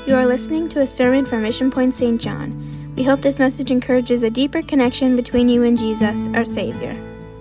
You are listening to a sermon from Mission Point St. John. We hope this message encourages a deeper connection between you and Jesus, our Savior.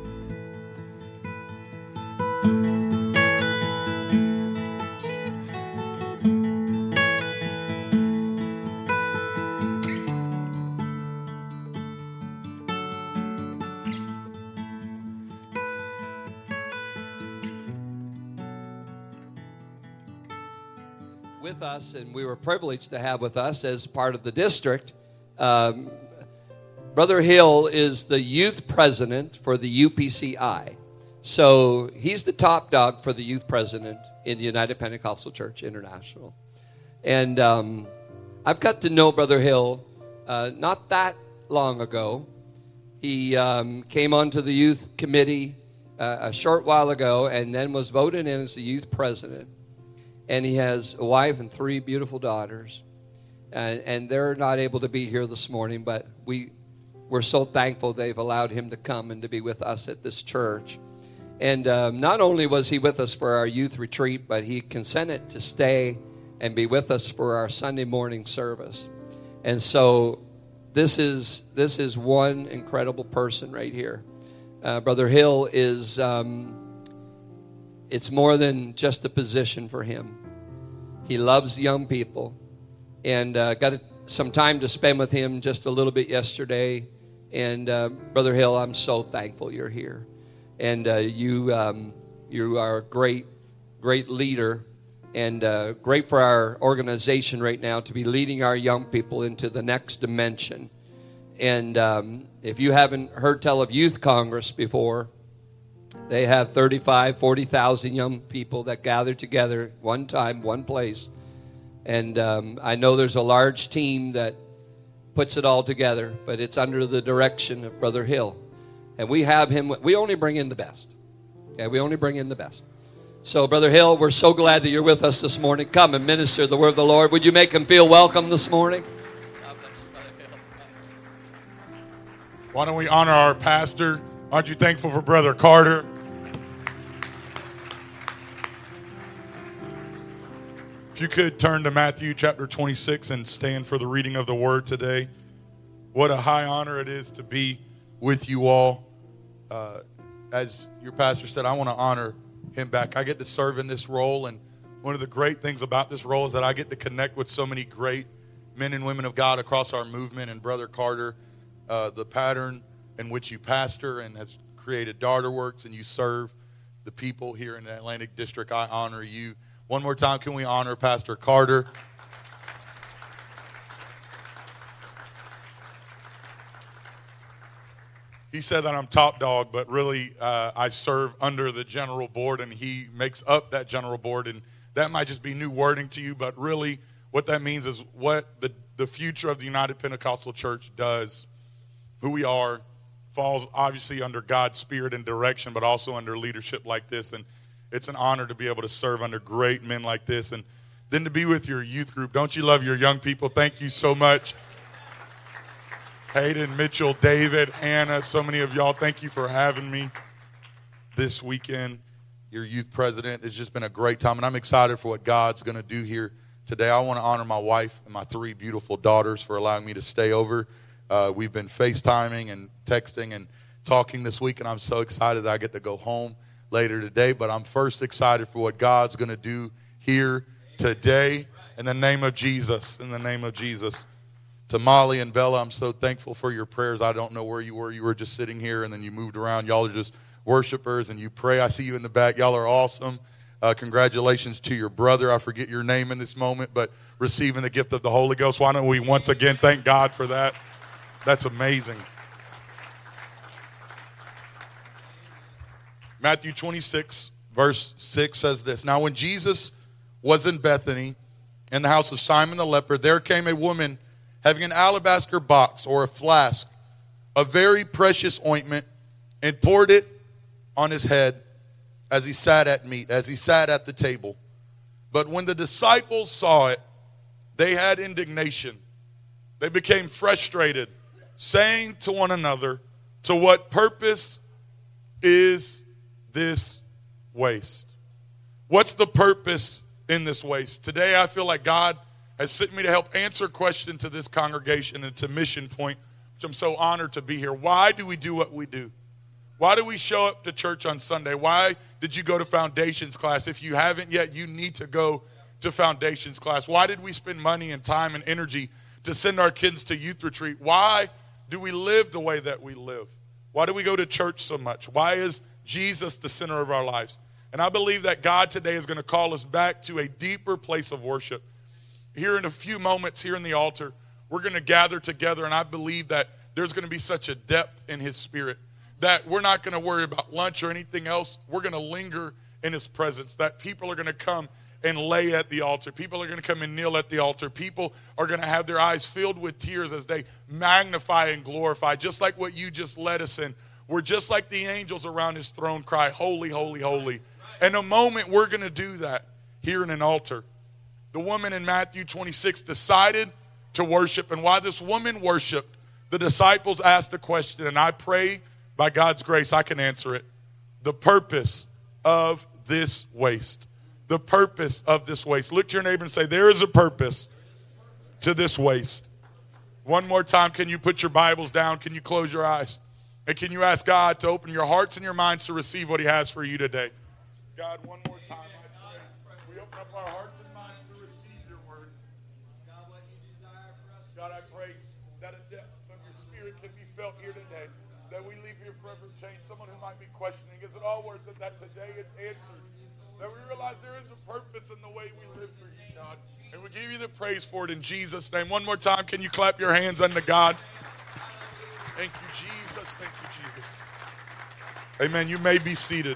With us, and we were privileged to have with us as part of the district. Brother Hill is the youth president for the UPCI. So he's the top dog for the youth president in the United Pentecostal Church International. And I've got to know Brother Hill not that long ago. He came onto the youth committee a short while ago and then was voted in as the youth president. And he has a wife and 3 beautiful daughters. And they're not able to be here this morning, but we're so thankful they've allowed him to come and to be with us at this church. And not only was he with us for our youth retreat, but he consented to stay and be with us for our Sunday morning service. And so this is one incredible person right here. Brother Hill is... It's more than just a position for him. He loves young people, and got some time to spend with him just a little bit yesterday. And Brother Hill, I'm so thankful you're here, and you are a great leader, and great for our organization right now to be leading our young people into the next dimension. And if you haven't heard tell of Youth Congress before, they have 40,000 young people that gather together one time, one place. And I know there's a large team that puts it all together, but it's under the direction of Brother Hill. And we have him, we only bring in the best. Okay, we only bring in the best. So, Brother Hill, we're so glad that you're with us this morning. Come and minister the word of the Lord. Would you make him feel welcome this morning? God bless you, Brother Hill. Why don't we honor our pastor? Aren't you thankful for Brother Carter? If you could turn to Matthew chapter 26 and stand for the reading of the word today. What a high honor it is to be with you all. As your pastor said, I want to honor him back. I get to serve in this role, and one of the great things about this role is that I get to connect with so many great men and women of God across our movement. And Brother Carter, the pattern in which you pastor and has created Darter Works, and you serve the people here in the Atlantic District, I honor you. One more time, can we honor Pastor Carter? He said that I'm top dog, but really I serve under the general board, and he makes up that general board. And that might just be new wording to you, but really what that means is what the future of the United Pentecostal Church does, who we are, falls obviously under God's spirit and direction, but also under leadership like this. And it's an honor to be able to serve under great men like this. And then to be with your youth group. Don't you love your young people? Thank you so much. Hayden, Mitchell, David, Hannah, so many of y'all, thank you for having me this weekend. Your youth president. It's just been a great time, and I'm excited for what God's going to do here today. I want to honor my wife and my 3 beautiful daughters for allowing me to stay over. We've been FaceTiming and texting and talking this week, and I'm so excited that I get to go home later today. But I'm first excited for what God's going to do here today in the name of Jesus. In the name of Jesus. To Molly and Bella, I'm so thankful for your prayers. I don't know where you were. You were just sitting here, and then you moved around. Y'all are just worshipers, and you pray. I see you in the back. Y'all are awesome. Congratulations to your brother. I forget your name in this moment, but receiving the gift of the Holy Ghost. Why don't we once again thank God for that? That's amazing. Matthew 26, verse 6 says this. Now when Jesus was in Bethany, in the house of Simon the leper, there came a woman having an alabaster box or a flask of very precious ointment, and poured it on his head as he sat at the table. But when the disciples saw it, they had indignation. They became frustrated, saying to one another, to what purpose is this waste? What's the purpose in this waste? Today I feel like God has sent me to help answer a question to this congregation and to Mission Point, which I'm so honored to be here. Why do we do what we do? Why do we show up to church on Sunday? Why did you go to foundations class? If you haven't yet, you need to go to foundations class. Why did we spend money and time and energy to send our kids to youth retreat? Why do we live the way that we live? Why do we go to church so much? Why is Jesus the center of our lives? And I believe that God today is going to call us back to a deeper place of worship. Here in a few moments, here in the altar, we're going to gather together, and I believe that there's going to be such a depth in his spirit that we're not going to worry about lunch or anything else. We're going to linger in his presence, that people are going to come and lay at the altar. People are going to come and kneel at the altar. People are going to have their eyes filled with tears as they magnify and glorify, just like what you just led us in. We're just like the angels around his throne cry, holy, holy, holy. In a moment, we're going to do that here in an altar. The woman in Matthew 26 decided to worship, and while this woman worshiped, the disciples asked a question, and I pray by God's grace I can answer it. The purpose of this waste. The purpose of this waste. Look to your neighbor and say, there is a purpose to this waste. One more time, can you put your Bibles down? Can you close your eyes? And can you ask God to open your hearts and your minds to receive what he has for you today? God, one more time, I pray. We open up our hearts and minds to receive your word. God, I pray that a depth of your spirit can be felt here today. That we leave here forever changed. Someone who might be questioning, is it all worth it? That today it's answered. That we realize there is a purpose in the way we live for you, God. And we give you the praise for it in Jesus' name. One more time, can you clap your hands unto God? Thank you, Jesus. Thank you, Jesus. Amen. You may be seated.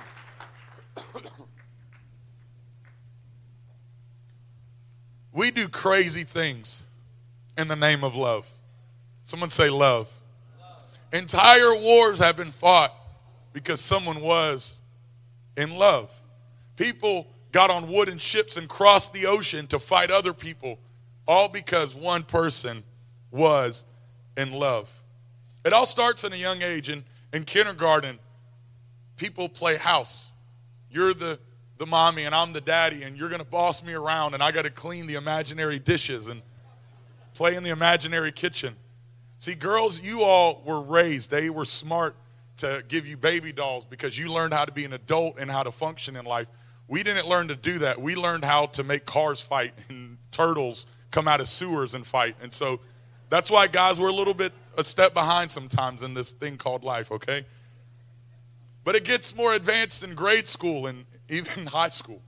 We do crazy things in the name of love. Someone say love. Entire wars have been fought because someone was in love. People got on wooden ships and crossed the ocean to fight other people, all because one person was in love. It all starts in a young age. In kindergarten, people play house. You're the mommy and I'm the daddy, and you're going to boss me around, and I got to clean the imaginary dishes and play in the imaginary kitchen. See, girls, you all were raised. They were smart to give you baby dolls because you learned how to be an adult and how to function in life. We didn't learn to do that. We learned how to make cars fight and turtles come out of sewers and fight. And so that's why, guys, we're a step behind sometimes in this thing called life, okay? But it gets more advanced in grade school and even high school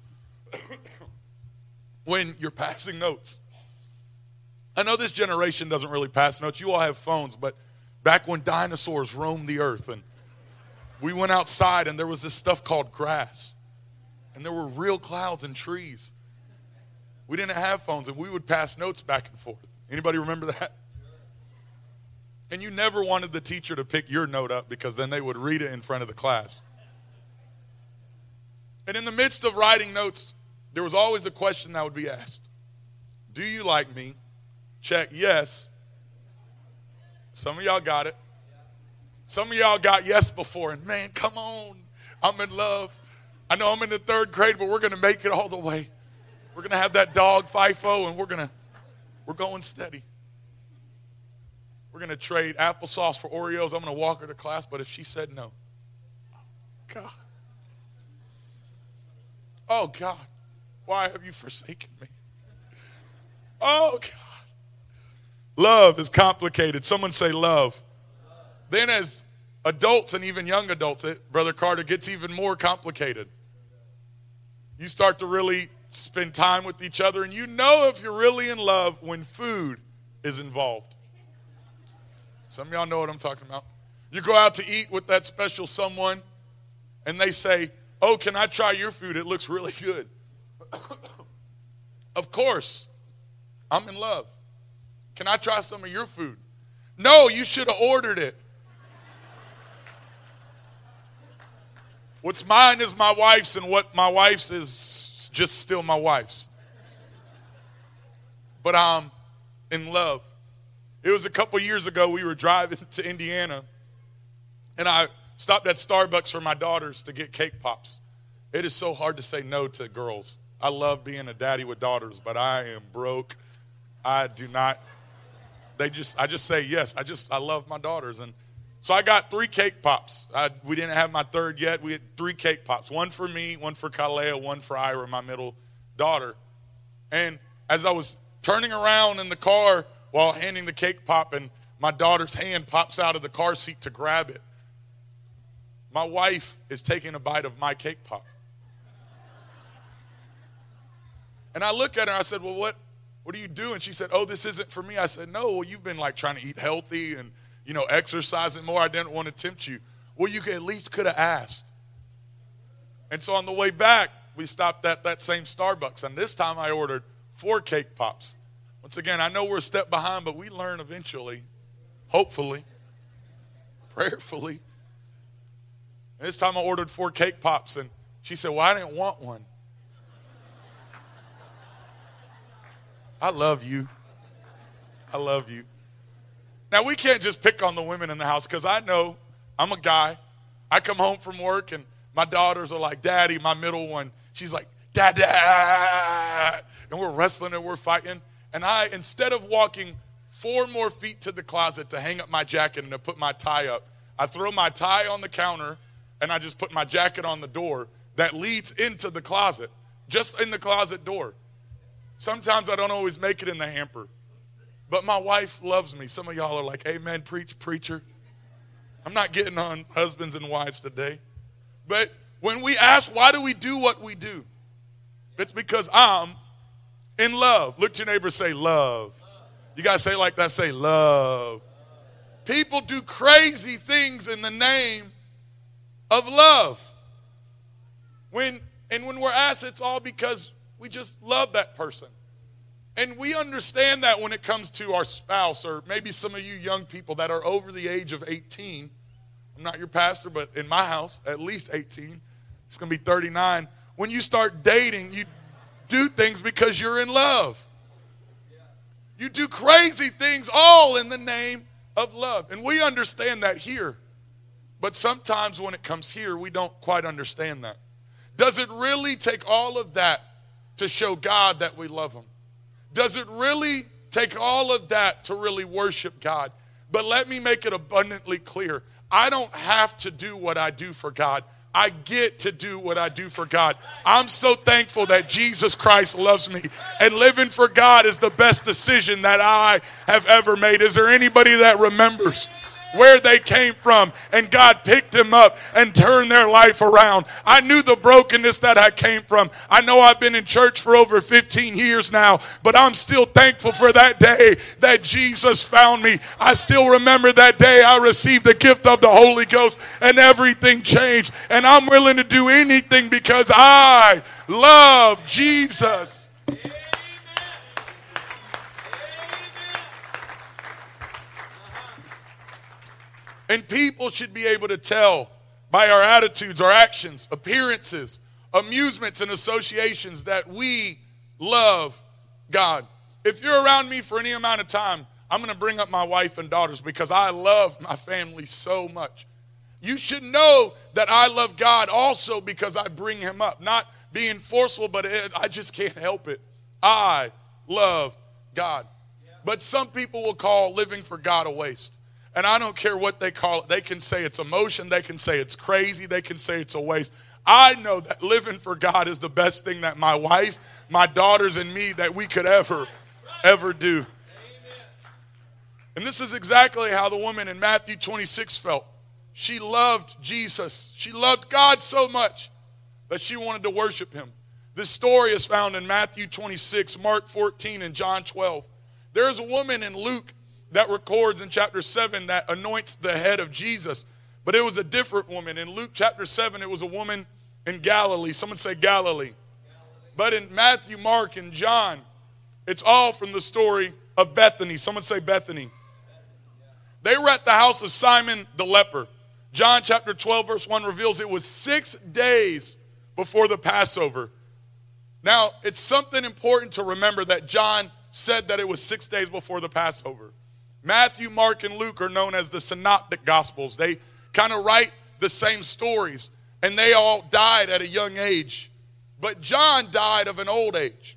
when you're passing notes. I know this generation doesn't really pass notes. You all have phones, but back when dinosaurs roamed the earth and we went outside and there was this stuff called grass and there were real clouds and trees. We didn't have phones and we would pass notes back and forth. Anybody remember that? And you never wanted the teacher to pick your note up because then they would read it in front of the class. And in the midst of writing notes, there was always a question that would be asked. Do you like me? Check, yes. Some of y'all got it. Some of y'all got yes before. And man, come on. I'm in love. I know I'm in the 3rd grade, but we're going to make it all the way. We're going to have that dog FIFO, and we're going steady. We're going to trade applesauce for Oreos. I'm going to walk her to class, but if she said no. God. Oh, God. Why have you forsaken me? Oh, God. Love is complicated. Someone say love. Then as adults and even young adults, Brother Carter, gets even more complicated. You start to really spend time with each other, and you know if you're really in love when food is involved. Some of y'all know what I'm talking about. You go out to eat with that special someone, and they say, oh, can I try your food? It looks really good. Of course, I'm in love. Can I try some of your food? No, you should have ordered it. What's mine is my wife's, and what my wife's is just still my wife's. But I'm in love. It was a couple years ago, we were driving to Indiana, and I stopped at Starbucks for my daughters to get cake pops. It is so hard to say no to girls. I love being a daddy with daughters, but I am broke I do not. I just say yes. I love my daughters. And so I got 3 cake pops. We didn't have my third yet. We had 3 cake pops. One for me, one for Kalea, one for Ira, my middle daughter. And as I was turning around in the car while handing the cake pop, and my daughter's hand pops out of the car seat to grab it, my wife is taking a bite of my cake pop. And I look at her and I said, well, what do you do? And she said, oh, this isn't for me. I said, no, well, you've been like trying to eat healthy and, exercising more. I didn't want to tempt you. Well, you at least could have asked. And so on the way back, we stopped at that same Starbucks. And this time I ordered 4 cake pops. Once again, I know we're a step behind, but we learn eventually, hopefully, prayerfully. And this time I ordered 4 cake pops. And she said, well, I didn't want one. I love you. I love you. Now, we can't just pick on the women in the house, because I know I'm a guy. I come home from work, and my daughters are like, Daddy, my middle one. She's like, Dad. And we're wrestling and we're fighting. And instead of walking 4 more feet to the closet to hang up my jacket and to put my tie up, I throw my tie on the counter, and I just put my jacket on the door that leads into the closet, just in the closet door. Sometimes I don't always make it in the hamper. But my wife loves me. Some of y'all are like, amen, preacher. I'm not getting on husbands and wives today. But when we ask, why do we do what we do? It's because I'm in love. Look to your neighbor, say love. You got to say it like that, say love. People do crazy things in the name of love. When we're asked, it's all because we just love that person. And we understand that when it comes to our spouse, or maybe some of you young people that are over the age of 18. I'm not your pastor, but in my house, at least 18. It's going to be 39. When you start dating, you do things because you're in love. You do crazy things all in the name of love. And we understand that here. But sometimes when it comes here, we don't quite understand that. Does it really take all of that to show God that we love him? Does it really take all of that to really worship God? But let me make it abundantly clear. I don't have to do what I do for God. I get to do what I do for God. I'm so thankful that Jesus Christ loves me. And living for God is the best decision that I have ever made. Is there anybody that remembers where they came from and God picked them up and turned their life around? I knew the brokenness that I came from. I know I've been in church for over 15 years now, but I'm still thankful for that day that Jesus found me. I still remember that day I received the gift of the Holy Ghost and everything changed. And I'm willing to do anything because I love Jesus. And people should be able to tell by our attitudes, our actions, appearances, amusements, and associations that we love God. If you're around me for any amount of time, I'm going to bring up my wife and daughters because I love my family so much. You should know that I love God also because I bring him up. Not being forceful, but I just can't help it. I love God. But some people will call living for God a waste. And I don't care what they call it. They can say it's emotion. They can say it's crazy. They can say it's a waste. I know that living for God is the best thing that my wife, my daughters, and me that we could ever do. And this is exactly how the woman in Matthew 26 felt. She loved Jesus. She loved God so much that she wanted to worship him. This story is found in Matthew 26, Mark 14, and John 12. There's a woman in Luke that records in chapter 7 that anoints the head of Jesus. But it was a different woman. In Luke chapter 7, it was a woman in Galilee. Someone say Galilee. But in Matthew, Mark, and John, it's all from the story of Bethany. Someone say Bethany. They were at the house of Simon the leper. John chapter 12, verse 1 reveals it was 6 days before the Passover. Now, it's something important to remember that John said that it was 6 days before the Passover. Matthew, Mark, and Luke are known as the synoptic gospels. They kind of write the same stories, and they all died at a young age. But John died of an old age.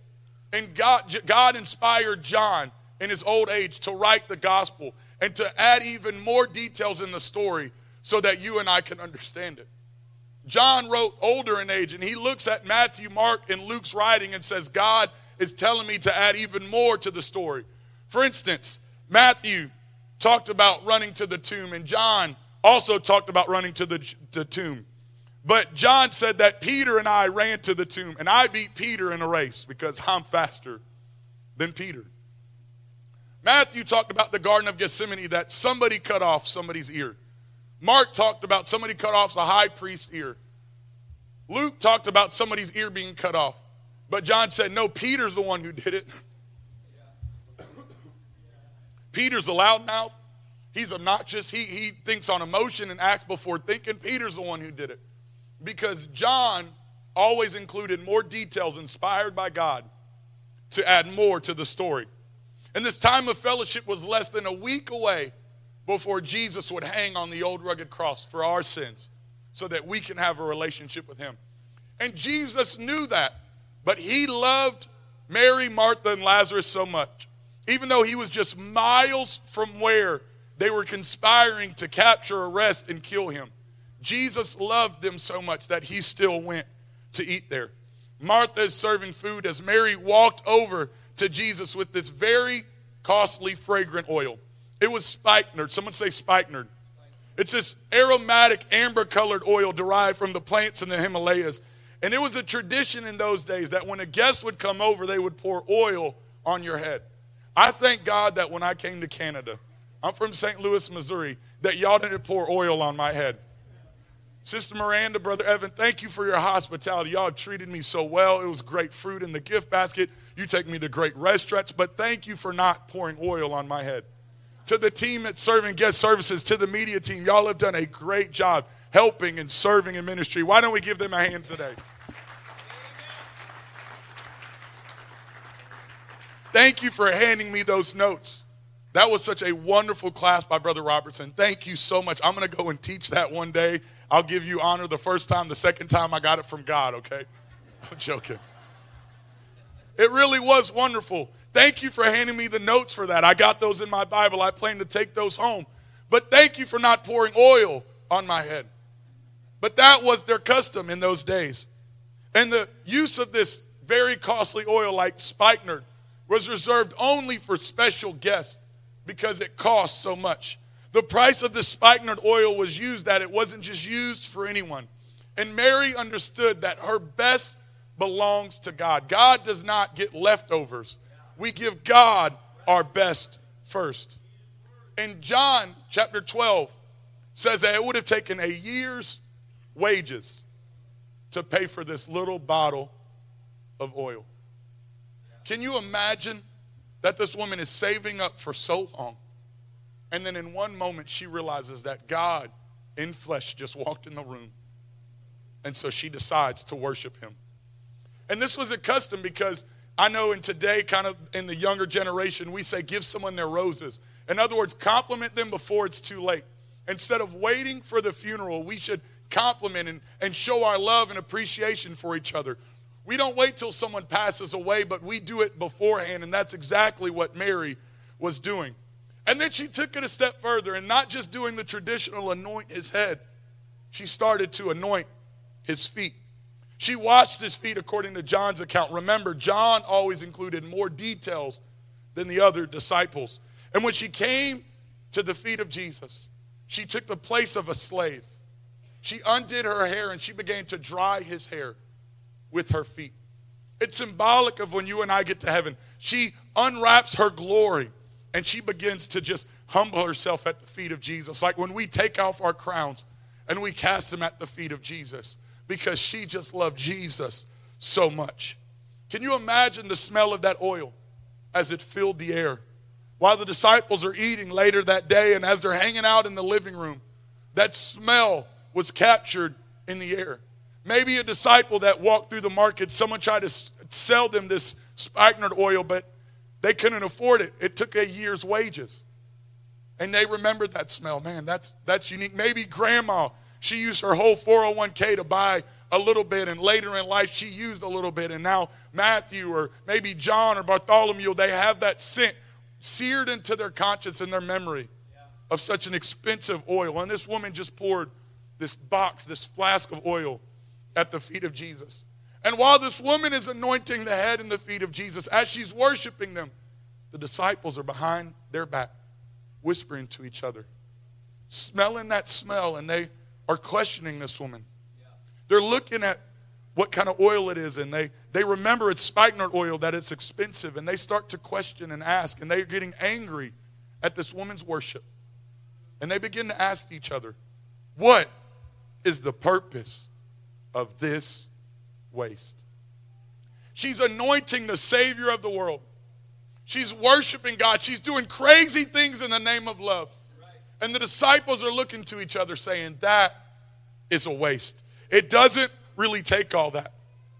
And God inspired John in his old age to write the gospel and to add even more details in the story so that you and I can understand it. John wrote older in age, and he looks at Matthew, Mark, and Luke's writing and says, God is telling me to add even more to the story. For instance, Matthew talked about running to the tomb, and John also talked about running to the tomb. But John said that Peter and I ran to the tomb, and I beat Peter in a race because I'm faster than Peter. Matthew talked about the Garden of Gethsemane, that somebody cut off somebody's ear. Mark talked about somebody cut off the high priest's ear. Luke talked about somebody's ear being cut off. But John said, no, Peter's the one who did it. Peter's a loudmouth. He's obnoxious. He thinks on emotion and acts before thinking. Peter's the one who did it. Because John always included more details inspired by God to add more to the story. And this time of fellowship was less than a week away before Jesus would hang on the old rugged cross for our sins so that we can have a relationship with him. And Jesus knew that, but he loved Mary, Martha, and Lazarus so much. Even though he was just miles from where they were conspiring to capture, arrest, and kill him, Jesus loved them so much that he still went to eat there. Martha is serving food as Mary walked over to Jesus with this very costly, fragrant oil. It was spikenard. Someone say spikenard. It's this aromatic, amber-colored oil derived from the plants in the Himalayas. And it was a tradition in those days that when a guest would come over, they would pour oil on your head. I thank God that when I came to Canada, I'm from St. Louis, Missouri, that y'all didn't pour oil on my head. Sister Miranda, Brother Evan, thank you for your hospitality. Y'all have treated me so well. It was great fruit in the gift basket. You take me to great restaurants, but thank you for not pouring oil on my head. To the team that's serving guest services, to the media team, y'all have done a great job helping and serving in ministry. Why don't we give them a hand today? Thank you for handing me those notes. That was such a wonderful class by Brother Robertson. Thank you so much. I'm going to go and teach that one day. I'll give you honor the first time. The second time I got it from God, okay? I'm joking. It really was wonderful. Thank you for handing me the notes for that. I got those in my Bible. I plan to take those home. But thank you for not pouring oil on my head. But that was their custom in those days. And the use of this very costly oil like spikenard was reserved only for special guests because it cost so much. The price of the spikenard oil was used that it wasn't just used for anyone. And Mary understood that her best belongs to God. God does not get leftovers. We give God our best first. And John chapter 12 says that it would have taken a year's wages to pay for this little bottle of oil. Can you imagine that this woman is saving up for so long, and then in one moment she realizes that God in flesh just walked in the room, and so she decides to worship him. And this was a custom because I know in today, kind of in the younger generation, we say give someone their roses. In other words, compliment them before it's too late. Instead of waiting for the funeral, we should compliment and show our love and appreciation for each other. We don't wait till someone passes away, but we do it beforehand, and that's exactly what Mary was doing. And then she took it a step further, and not just doing the traditional anoint his head, she started to anoint his feet. She washed his feet according to John's account. Remember, John always included more details than the other disciples. And when she came to the feet of Jesus, she took the place of a slave. She undid her hair, and she began to dry his hair with her feet. It's symbolic of when you and I get to heaven. She unwraps her glory and she begins to just humble herself at the feet of Jesus. Like when we take off our crowns and we cast them at the feet of Jesus because she just loved Jesus so much. Can you imagine the smell of that oil as it filled the air? While the disciples are eating later that day and as they're hanging out in the living room, that smell was captured in the air. Maybe a disciple that walked through the market, someone tried to sell them this spikenard oil, but they couldn't afford it. It took a year's wages. And they remembered that smell. Man, that's unique. Maybe grandma she used her whole 401k to buy a little bit, and later in life she used a little bit, and now Matthew or maybe John or Bartholomew, they have that scent seared into their conscience and their memory of such an expensive oil. And this woman just poured this box, this flask of oil at the feet of Jesus. And while this woman is anointing the head and the feet of Jesus, as she's worshiping them, the disciples are behind their back, whispering to each other, smelling that smell, and they are questioning this woman. They're looking at what kind of oil it is, and they remember it's spikenard oil, that it's expensive, and they start to question and ask, and they're getting angry at this woman's worship. And they begin to ask each other, what is the purpose of this waste? She's anointing the Savior of the world. She's worshiping God. She's doing crazy things in the name of love. And the disciples are looking to each other saying, that is a waste. It doesn't really take all that.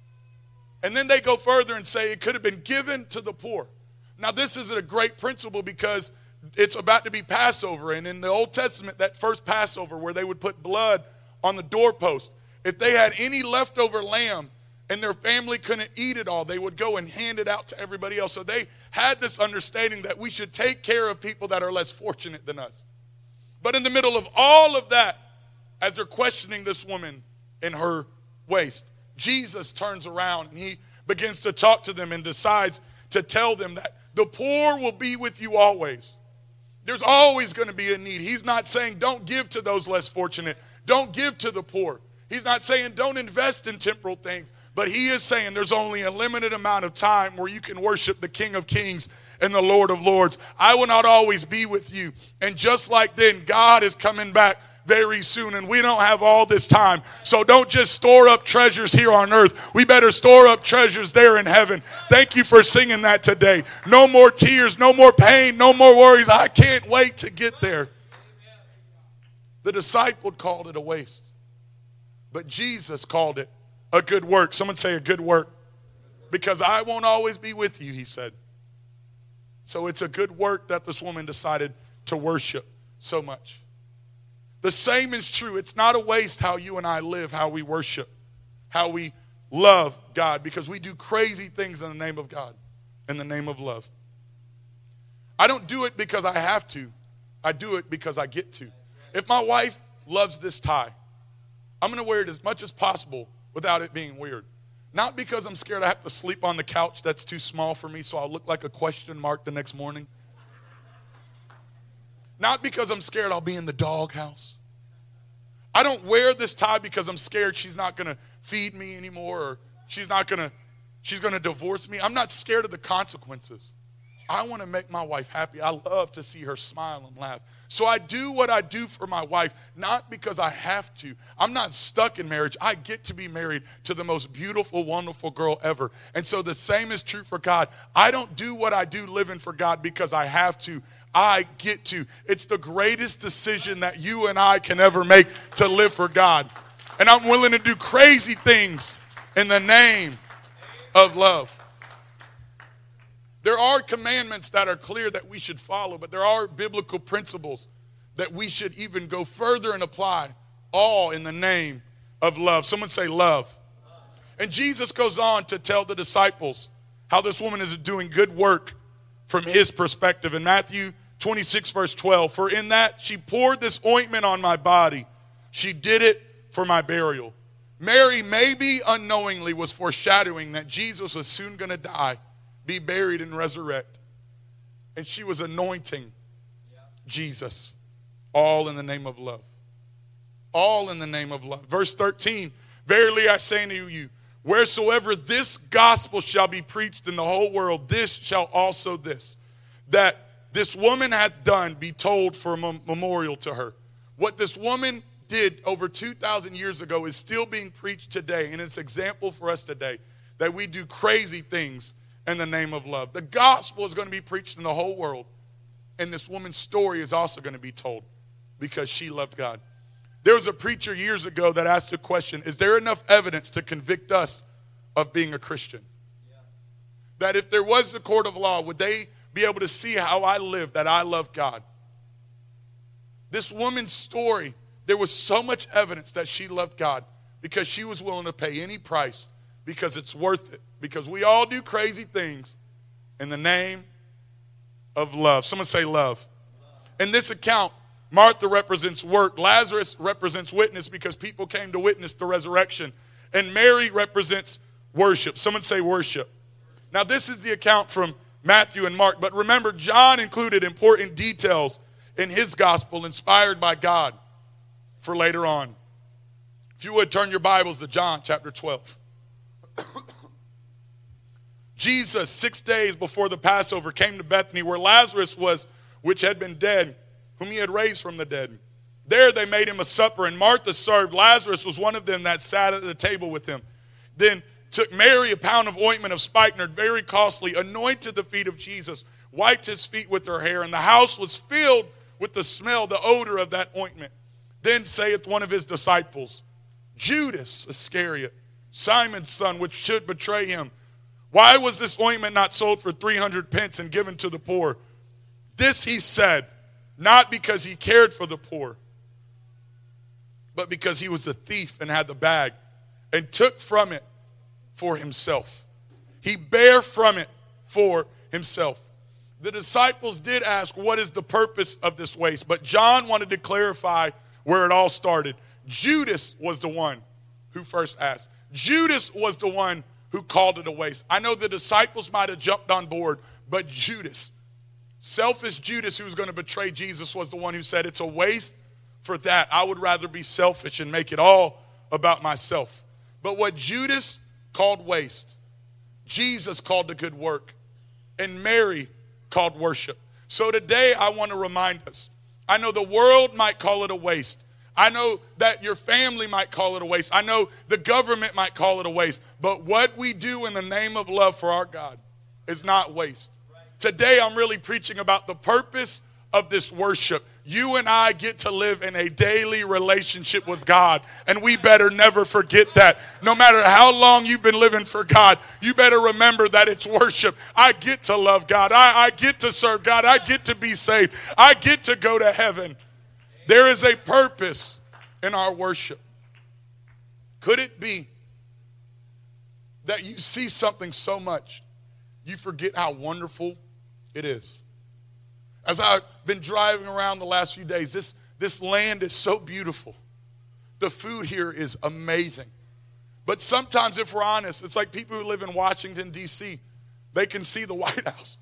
And then they go further and say it could have been given to the poor. Now, this is a great principle because it's about to be Passover. And in the Old Testament, that first Passover where they would put blood on the doorpost, if they had any leftover lamb and their family couldn't eat it all, they would go and hand it out to everybody else. So they had this understanding that we should take care of people that are less fortunate than us. But in the middle of all of that, as they're questioning this woman in her waste, Jesus turns around and he begins to talk to them and decides to tell them that the poor will be with you always. There's always going to be a need. He's not saying don't give to those less fortunate. Don't give to the poor. He's not saying don't invest in temporal things. But he is saying there's only a limited amount of time where you can worship the King of Kings and the Lord of Lords. I will not always be with you. And just like then, God is coming back very soon, and we don't have all this time. So don't just store up treasures here on earth. We better store up treasures there in heaven. Thank you for singing that today. No more tears, no more pain, no more worries. I can't wait to get there. The disciple called it a waste, but Jesus called it a good work. Someone say a good work. Because I won't always be with you, he said. So it's a good work that this woman decided to worship so much. The same is true. It's not a waste how you and I live, how we worship, how we love God, because we do crazy things in the name of God, in the name of love. I don't do it because I have to. I do it because I get to. If my wife loves this tie, I'm going to wear it as much as possible without it being weird. Not because I'm scared I have to sleep on the couch that's too small for me so I'll look like a question mark the next morning. Not because I'm scared I'll be in the doghouse. I don't wear this tie because I'm scared she's not going to feed me anymore or she's going to divorce me. I'm not scared of the consequences. I want to make my wife happy. I love to see her smile and laugh. So I do what I do for my wife, not because I have to. I'm not stuck in marriage. I get to be married to the most beautiful, wonderful girl ever. And so the same is true for God. I don't do what I do living for God because I have to. I get to. It's the greatest decision that you and I can ever make to live for God. And I'm willing to do crazy things in the name of love. There are commandments that are clear that we should follow, but there are biblical principles that we should even go further and apply, all in the name of love. Someone say love. And Jesus goes on to tell the disciples how this woman is doing good work from his perspective. In Matthew 26, verse 12, for in that she poured this ointment on my body, she did it for my burial. Mary, maybe unknowingly, was foreshadowing that Jesus was soon going to die, be buried and resurrect. And she was anointing Jesus, all in the name of love. All in the name of love. Verse 13, verily I say unto you, wheresoever this gospel shall be preached in the whole world, this shall also that this woman hath done be told for a memorial to her. What this woman did over 2,000 years ago is still being preached today, and it's an example for us today that we do crazy things in the name of love. The gospel is going to be preached in the whole world, and this woman's story is also going to be told because she loved God. There was a preacher years ago that asked a question, is there enough evidence to convict us of being a Christian? Yeah. That if there was a court of law, would they be able to see how I live, that I love God? This woman's story, There was so much evidence that she loved God because she was willing to pay any price because it's worth it. Because we all do crazy things in the name of love. Someone say love. In this account, Martha represents work. Lazarus represents witness because people came to witness the resurrection. And Mary represents worship. Someone say worship. Now, this is the account from Matthew and Mark. But remember, John included important details in his gospel inspired by God for later on. If you would, turn your Bibles to John chapter 12. Jesus, 6 days before the Passover, came to Bethany where Lazarus was, which had been dead, whom he had raised from the dead. There they made him a supper, and Martha served. Lazarus was one of them that sat at the table with him. Then took Mary a pound of ointment of spikenard, very costly, anointed the feet of Jesus, wiped his feet with her hair, and the house was filled with the smell, the odor of that ointment. Then saith one of his disciples, Judas Iscariot, Simon's son, which should betray him, why was this ointment not sold for 300 pence and given to the poor? This he said, not because he cared for the poor, but because he was a thief and had the bag and took from it for himself. He bare from it for himself. The disciples did ask, what is the purpose of this waste? But John wanted to clarify where it all started. Judas was the one who first asked. Judas was the one who called it a waste. I know the disciples might have jumped on board, but Judas, selfish Judas who was going to betray Jesus, was the one who said, it's a waste for that. I would rather be selfish and make it all about myself. But what Judas called waste, Jesus called to good work, and Mary called worship. So today I want to remind us, I know the world might call it a waste. I know that your family might call it a waste. I know the government might call it a waste. But what we do in the name of love for our God is not waste. Today I'm really preaching about the purpose of this worship. You and I get to live in a daily relationship with God, and we better never forget that. No matter how long you've been living for God, you better remember that it's worship. I get to love God. I get to serve God. I get to be saved. I get to go to heaven. There is a purpose in our worship. Could it be that you see something so much, you forget how wonderful it is? As I've been driving around the last few days, this land is so beautiful. The food here is amazing. But sometimes, if we're honest, it's like people who live in Washington, D.C. They can see the White House.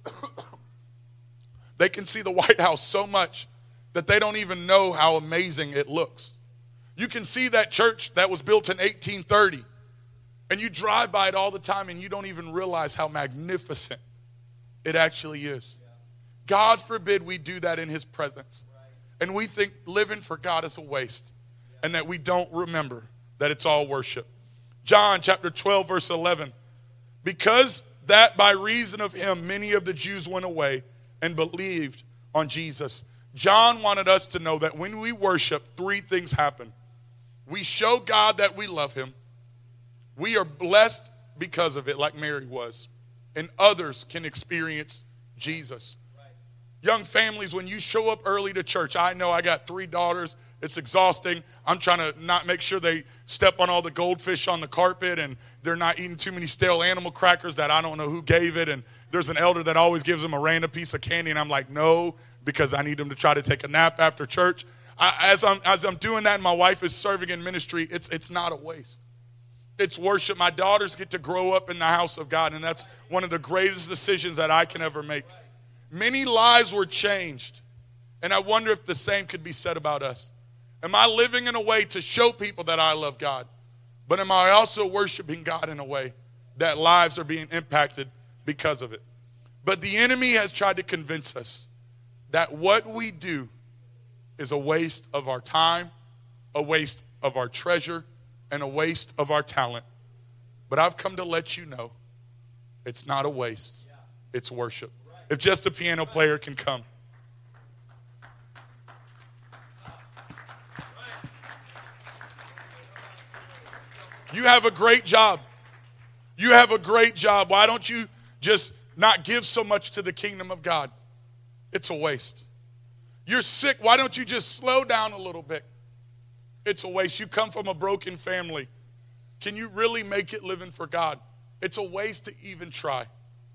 They can see the White House so much that they don't even know how amazing it looks. You can see that church that was built in 1830, and you drive by it all the time, and you don't even realize how magnificent it actually is. God forbid we do that in his presence. And we think living for God is a waste, and that we don't remember that it's all worship. John chapter 12, verse 11. Because that by reason of him, many of the Jews went away and believed on Jesus. John wanted us to know that when we worship, three things happen. We show God that we love him. We are blessed because of it, like Mary was. And others can experience Jesus. Young families, when you show up early to church, I know I got 3 daughters. It's exhausting. I'm trying to not make sure they step on all the goldfish on the carpet, and they're not eating too many stale animal crackers that I don't know who gave it. And there's an elder that always gives them a random piece of candy, and I'm like, no, because I need them to try to take a nap after church. As I'm doing that, and my wife is serving in ministry, it's not a waste. It's worship. My daughters get to grow up in the house of God, and that's one of the greatest decisions that I can ever make. Many lives were changed, and I wonder if the same could be said about us. Am I living in a way to show people that I love God? But am I also worshiping God in a way that lives are being impacted because of it? But the enemy has tried to convince us that what we do is a waste of our time, a waste of our treasure, and a waste of our talent. But I've come to let you know it's not a waste. It's worship. If just a piano player can come. You have a great job. You have a great job. Why don't you just not give so much to the kingdom of God? It's a waste. You're sick. Why don't you just slow down a little bit? It's a waste. You come from a broken family. Can you really make it living for God? It's a waste to even try.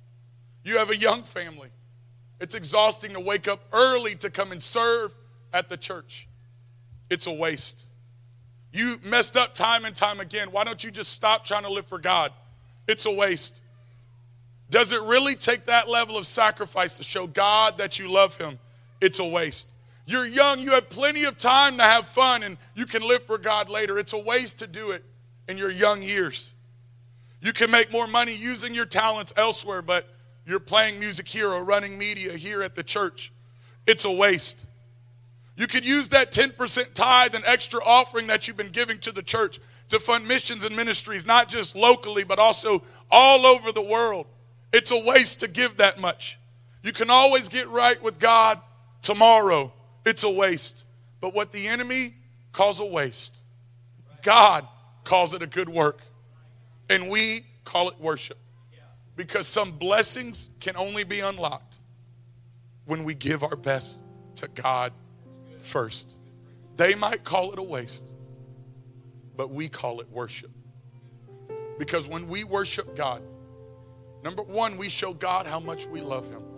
You have a young family. It's exhausting to wake up early to come and serve at the church. It's a waste. You messed up time and time again. Why don't you just stop trying to live for God? It's a waste. Does it really take that level of sacrifice to show God that you love him? It's a waste. You're young, you have plenty of time to have fun, and you can live for God later. It's a waste to do it in your young years. You can make more money using your talents elsewhere, but you're playing music here or running media here at the church. It's a waste. You could use that 10% tithe and extra offering that you've been giving to the church to fund missions and ministries, not just locally, but also all over the world. It's a waste to give that much. You can always get right with God tomorrow. It's a waste. But what the enemy calls a waste, God calls it a good work. And we call it worship. Because some blessings can only be unlocked when we give our best to God first. They might call it a waste, but we call it worship. Because when we worship God, number one, we show God how much we love him.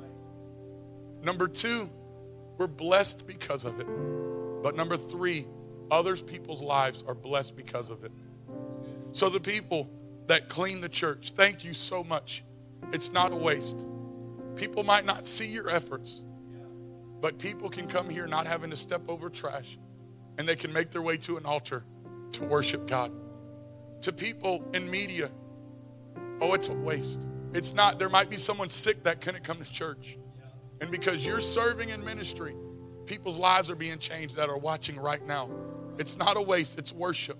Number two, we're blessed because of it. But number three, people's lives are blessed because of it. So the people that clean the church, thank you so much. It's not a waste. People might not see your efforts, but people can come here not having to step over trash, and they can make their way to an altar to worship God. To people in media, oh, it's a waste. It's not. There might be someone sick that couldn't come to church. And because you're serving in ministry, people's lives are being changed that are watching right now. It's not a waste. It's worship.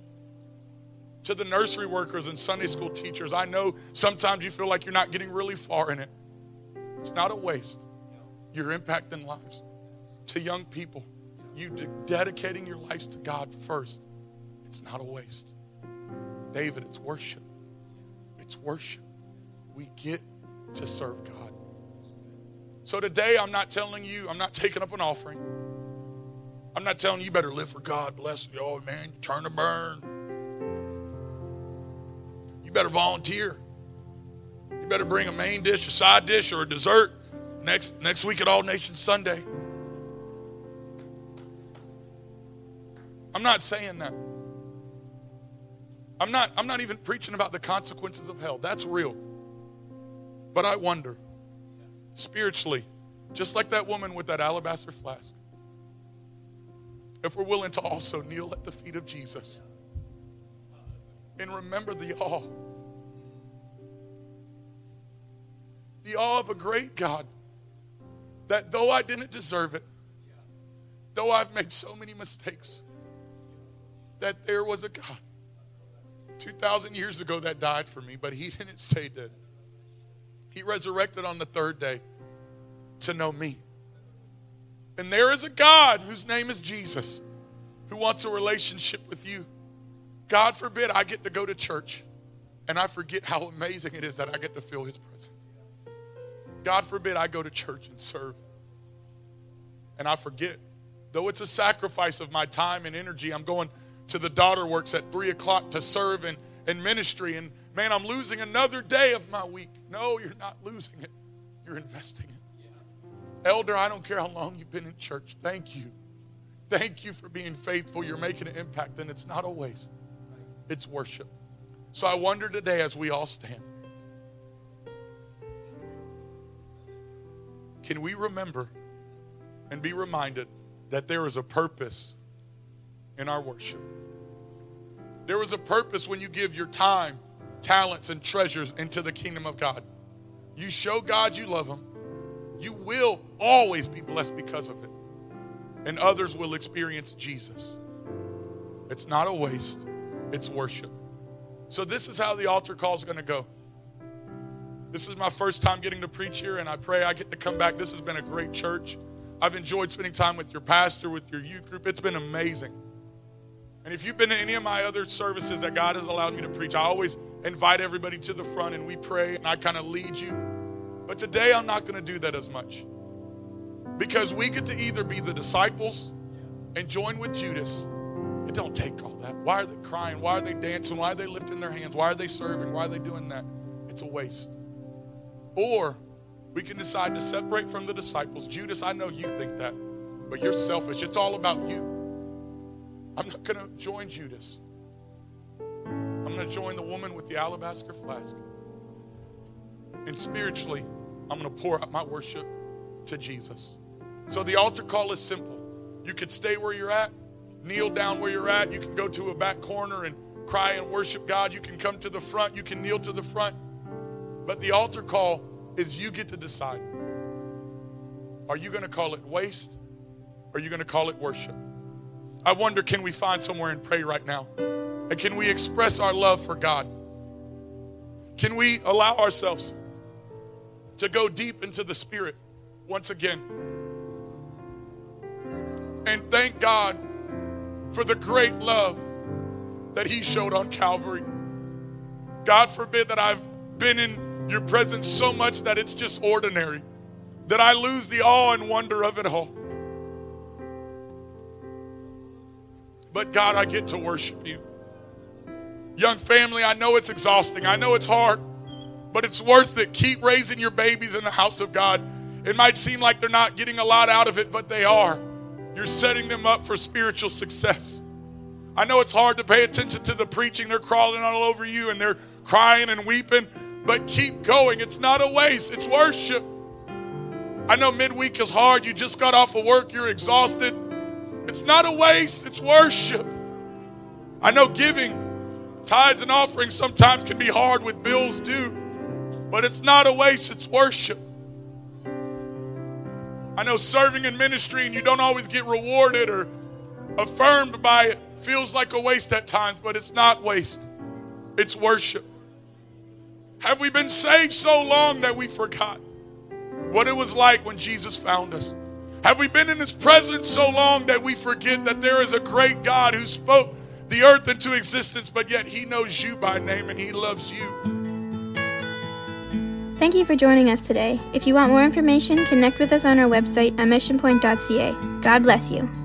To the nursery workers and Sunday school teachers, I know sometimes you feel like you're not getting really far in it. It's not a waste. You're impacting lives. To young people, you dedicating your lives to God first. It's not a waste. David, it's worship. It's worship. We get to serve God. So today, I'm not telling you, I'm not taking up an offering. I'm not telling you better live for God. Bless you. Oh, man, turn to burn. You better volunteer. You better bring a main dish, a side dish, or a dessert next week at All Nations Sunday. I'm not saying that. I'm not even preaching about the consequences of hell. That's real. But I wonder, spiritually, just like that woman with that alabaster flask, if we're willing to also kneel at the feet of Jesus and remember the awe of a great God, that though I didn't deserve it, though I've made so many mistakes, that there was a God 2,000 years ago that died for me, but he didn't stay dead. He resurrected on the third day to know me. And there is a God whose name is Jesus, who wants a relationship with you. God forbid I get to go to church and I forget how amazing it is that I get to feel his presence. God forbid I go to church and serve and I forget. Though it's a sacrifice of my time and energy, I'm going to the daughter works at 3 o'clock to serve in ministry, and man, I'm losing another day of my week. No, you're not losing it. You're investing it. Elder, I don't care how long you've been in church. Thank you. Thank you for being faithful. You're making an impact, and it's not a waste. It's worship. So I wonder today as we all stand, can we remember and be reminded that there is a purpose in our worship? There was a purpose when you give your time, talents, and treasures into the kingdom of God. You show God you love him. You will always be blessed because of it. And others will experience Jesus. It's not a waste. It's worship. So this is how the altar call is going to go. This is my first time getting to preach here, and I pray I get to come back. This has been a great church. I've enjoyed spending time with your pastor, with your youth group. It's been amazing. And if you've been to any of my other services that God has allowed me to preach, I always invite everybody to the front and we pray and I kind of lead you. But today I'm not going to do that as much. Because we get to either be the disciples and join with Judas It don't take all that. Why are they crying? Why are they dancing? Why are they lifting their hands? Why are they serving? Why are they doing that? It's a waste. Or we can decide to separate from the disciples. Judas, I know you think that, but you're selfish. It's all about you. I'm not going to join Judas. I'm going to join the woman with the alabaster flask. And spiritually, I'm going to pour out my worship to Jesus. So the altar call is simple. You could stay where you're at, kneel down where you're at. You can go to a back corner and cry and worship God. You can come to the front. You can kneel to the front. But the altar call is you get to decide. Are you going to call it waste? Or are you going to call it worship? I wonder, can we find somewhere and pray right now? And can we express our love for God? Can we allow ourselves to go deep into the Spirit once again? And thank God for the great love that He showed on Calvary. God forbid that I've been in your presence so much that it's just ordinary, that I lose the awe and wonder of it all. But God, I get to worship you. Young family, I know it's exhausting. I know it's hard, but it's worth it. Keep raising your babies in the house of God. It might seem like they're not getting a lot out of it, but they are. You're setting them up for spiritual success. I know it's hard to pay attention to the preaching. They're crawling all over you and they're crying and weeping, but keep going. It's not a waste. It's worship. I know midweek is hard. You just got off of work. You're exhausted. It's not a waste. It's worship. I know giving tithes and offerings sometimes can be hard with bills due, but it's not a waste. It's worship. I know serving in ministry and you don't always get rewarded or affirmed by it feels like a waste at times, but it's not waste. It's worship. Have we been saved so long that we forgot what it was like when Jesus found us? Have we been in His presence so long that we forget that there is a great God who spoke the earth into existence, but yet He knows you by name and He loves you? Thank you for joining us today. If you want more information, connect with us on our website at missionpoint.ca. God bless you.